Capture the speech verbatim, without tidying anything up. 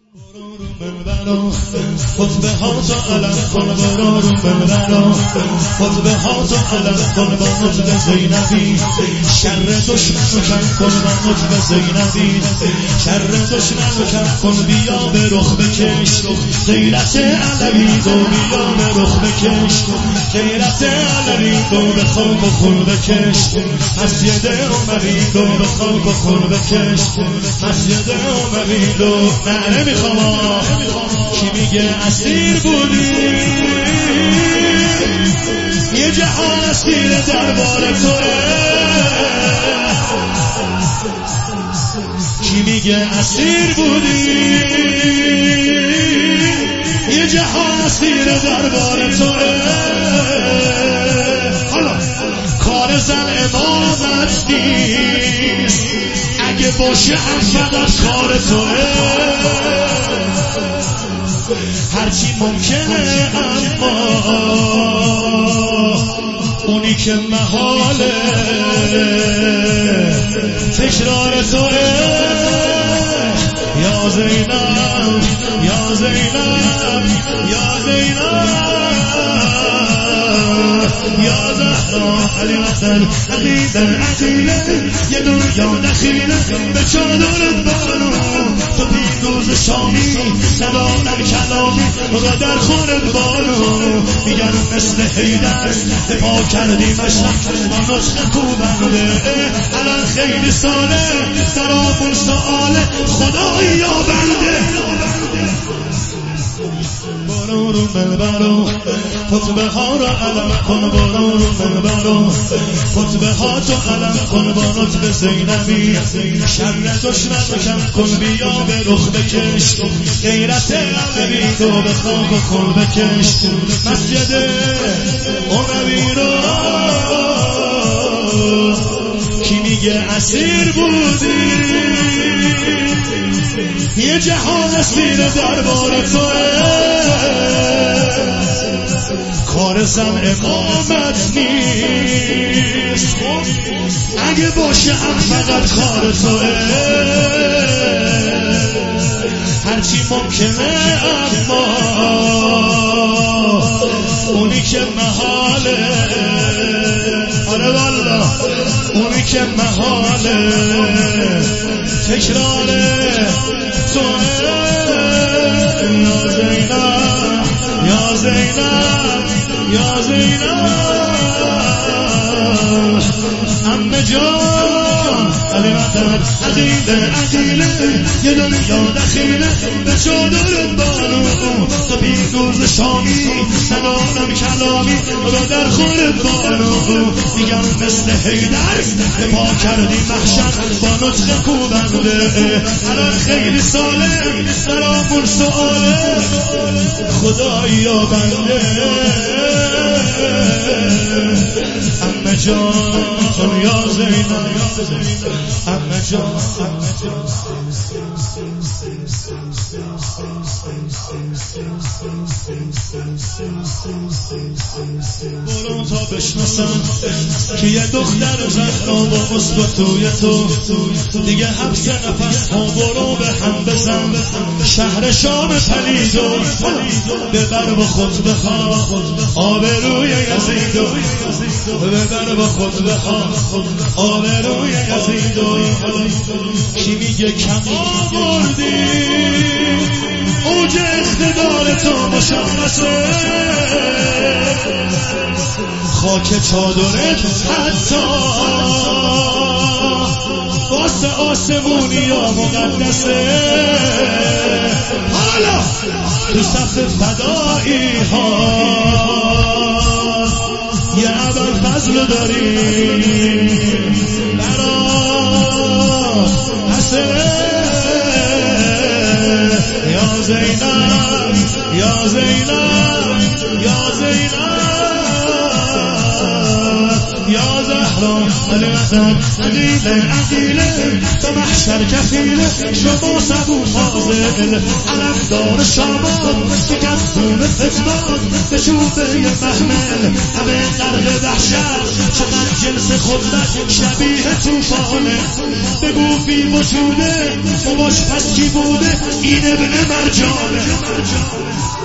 خطبه ها تو علم کن برو رو ببرا خطبه ها تو علم کن با نطق زینبی شر دشمن کم کن با نطق زینبی شر دشمن کم کن بیا به رخ بکش غیرت علوی دو بیا به رخ بکش غیرت علوی دو به خاک و خون بکش مسجد عمری دو به خاک و خون بکش مسجد عمری دو نه نمیخوام کی میگه اسیر بودی یه جهان اسیر دربار توه کی میگه اسیر بودی یه جهان اسیر دربار توه حالا کار زن امامت نیست اگه باشه هم فقط کار توه هرچی ممکنه اما اونی که محاله تکرار توه یا زینب یا زینب یا زینب یا زهرا علی وطن عقیدن عقیله یه دنیا نخیله به چادرت بانو تو پیروز شامی سلام کلامی را در خورت بانو میگن مثل حیدر پا کردی مشرق با نطق کوبنده الان خیلی ساله سرامون سؤاله خدایی یا بنده برو رو منبرو خطبه ها را علم کن برو رو منبرو خطبه ها تو علم کن با نطق زینبی شر دشمن کم کن بیا به رخ بکش غیرت علوی تو به خاک و خون بکش مسجد عمری رو کی میگه اسیر بودی یه جهان اسیر دربار توه کار زن امامت نیست اگه باشه هم فقط کار توه هرچی ممکنه اما اونی که محاله آره والا اونی که محاله تکراره توه یا زینب یا زینب یا زینب امه جان علی وطن عقیله عقیله یه دنیا دخیله به چادرت بانو تو پیروز شامی سلام کلامی را در خورت بانو میگم مثل حیدر پا کردی محشر با نطق کوبنده الان خیلی ساله سرامون سؤاله خدایی یا بنده امه جان یا زینب امه جان برو تا بشناسن که یه دختر زهرا با عشق و توی تو دیگه حبس نفس ها برو به هم بزن شهر شام پلیدو ببر با خطبه ها آبروی یزیدو ببر با خطبه ها آبروی یزیدو کی میگه کم آوردی اوج اقتدار تو مشخصه خاک چادرت حتی واسه آسمونی یا مقدسه حالا تو صف فدایی ها یه اول فضل داری برا حسه یا زینب یا زینب یا زینب یا زهرا الوطن عقیله عقیله به محشر کفیله شما صبور فاضل علمدار شامات یک از خون فتنات به شوفه محمل همه غرق وحشت چقدر جنس خودت شبیه توفانه بگو بی وجوده باباش پس کی بوده این ابن مرجانه